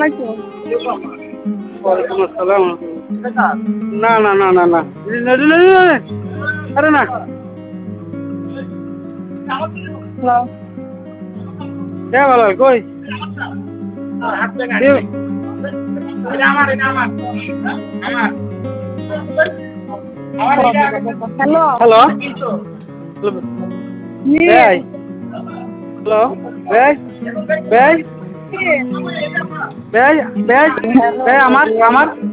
আলাইকুম। ওয়ালাইকুম আসসালাম। না না না না না আরে না হ্যালো। কে ভালো কই হ্যালো। হ্যালো জি। ভাই হ্যালো ভাই ভাই জি। ভাই ভাই ভাই আমার আমার